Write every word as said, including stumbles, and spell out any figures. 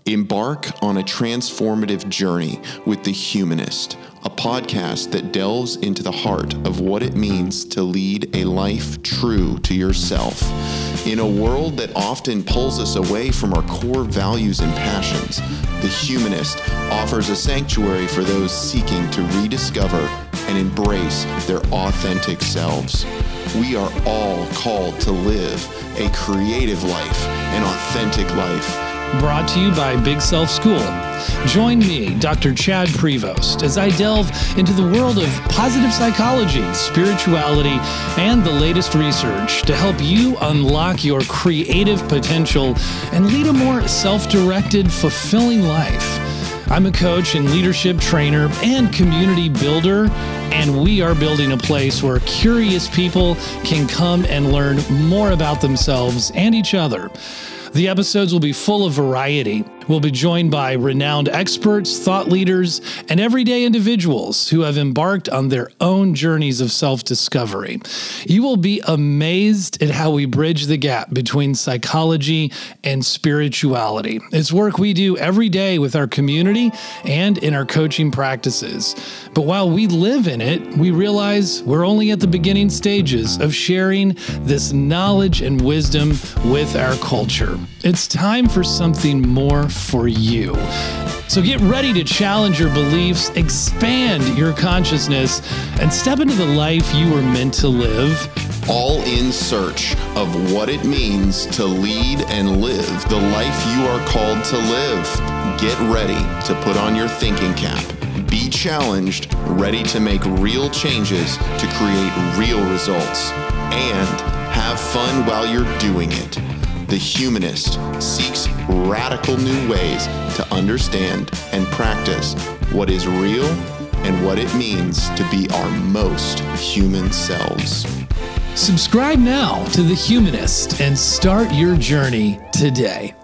Embark on a transformative journey with The Humanist, a podcast that delves into the heart of what it means to lead a life true to yourself. In a world that often pulls us away from our core values and passions, The Humanist offers a sanctuary for those seeking to rediscover and embrace their authentic selves. We are all called to live a creative life, an authentic life. Brought to you by Big Self School. Join me, Doctor Chad Prevost, as I delve into the world of positive psychology, spirituality, and the latest research to help you unlock your creative potential and lead a more self-directed, fulfilling life. I'm a coach and leadership trainer and community builder, and we are building a place where curious people can come and learn more about themselves and each other. The episodes will be full of variety. We'll be joined by renowned experts, thought leaders, and everyday individuals who have embarked on their own journeys of self-discovery. You will be amazed at how we bridge the gap between psychology and spirituality. It's work we do every day with our community and in our coaching practices. But while we live in it, we realize we're only at the beginning stages of sharing this knowledge and wisdom with our culture. It's time for something more for you. So get ready to challenge your beliefs, expand your consciousness, and step into the life you were meant to live. All in search of what it means to lead and live the life you are called to live. Get ready to put on your thinking cap. Be challenged, ready to make real changes to create real results, and have fun while you're doing it. The Humanist seeks radical new ways to understand and practice what is real and what it means to be our most human selves. Subscribe now to The Humanist and start your journey today.